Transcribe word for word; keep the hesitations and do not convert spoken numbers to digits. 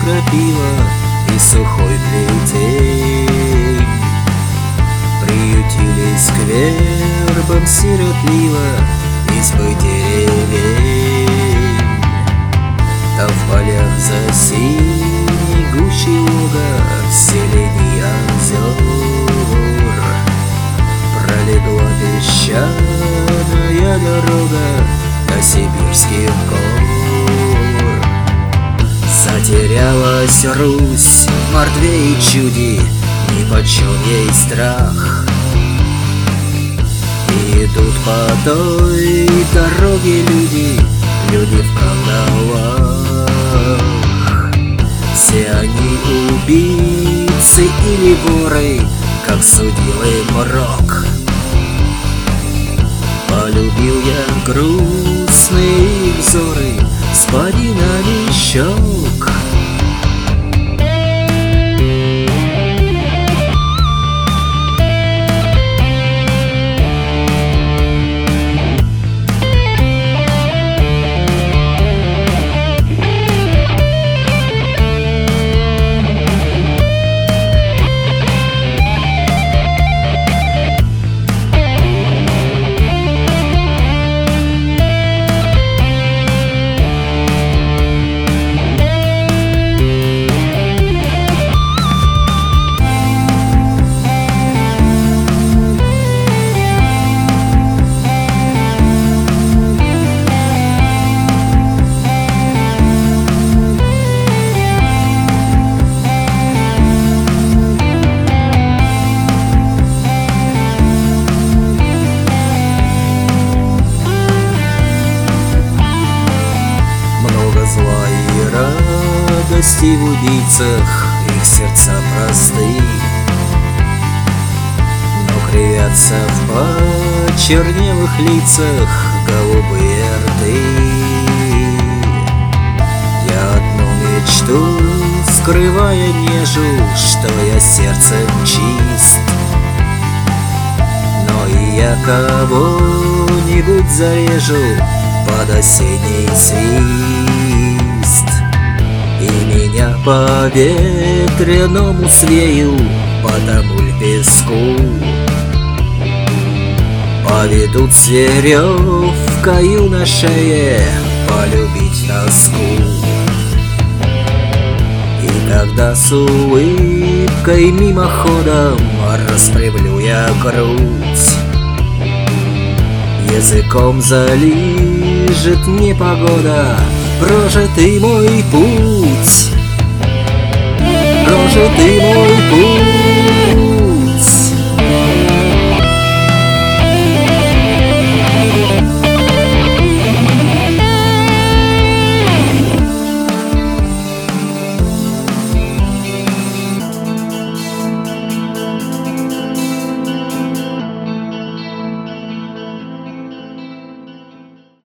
крапива и сухой плетень приютились к вербам сиротливо избы деревень. Там в полях за синей гущей луга в селении озер пролегла песчаная дорога до сибирских гор. Затерялась Русь в мордве и чуде, нипочем ей страх. И идут по той дороге люди, люди в кандалах. Все они убийцы или воры, как судил им рок. Полюбил я грустные их взоры с падинами щек. Радости в убийцах, их сердца просты, но кривятся в почернелых лицах голубые рты. Я одну мечту, скрывая, нежу, что я сердцем чист. Но и я кого-нибудь зарежу под осенний свист, и меня по ветряному свею, по тому ль песку поведут с веревкою на шее полюбить тоску. И тогда с улыбкой мимоходом распрямлю я грудь, языком залижет непогода прожитый мой путь, прожитый мой